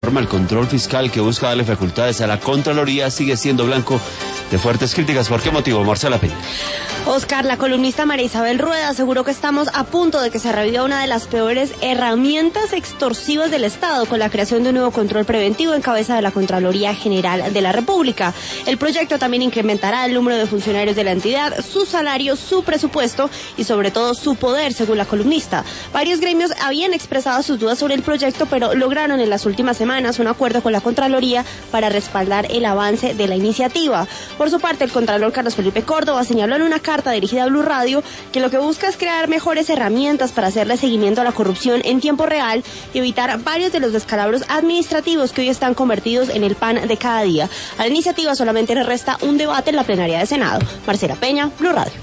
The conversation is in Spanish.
El control fiscal que busca darle facultades a la Contraloría sigue siendo blanco de fuertes críticas. ¿Por qué motivo, Marcela Peña? Oscar, la columnista María Isabel Rueda aseguró que estamos a punto de que se reviva una de las peores herramientas extorsivas del Estado con la creación de un nuevo control preventivo en cabeza de la Contraloría General de la República. El proyecto también incrementará el número de funcionarios de la entidad, su salario, su presupuesto y sobre todo su poder, según la columnista. Varios gremios habían expresado sus dudas sobre el proyecto, pero lograron en las últimas semanas un acuerdo con la Contraloría para respaldar el avance de la iniciativa. Por su parte, el Contralor Carlos Felipe Córdoba señaló en una carta dirigida a Blue Radio que lo que busca es crear mejores herramientas para hacerle seguimiento a la corrupción en tiempo real y evitar varios de los descalabros administrativos que hoy están convertidos en el pan de cada día. A la iniciativa solamente le resta un debate en la plenaria de Senado. Marcela Peña, Blue Radio.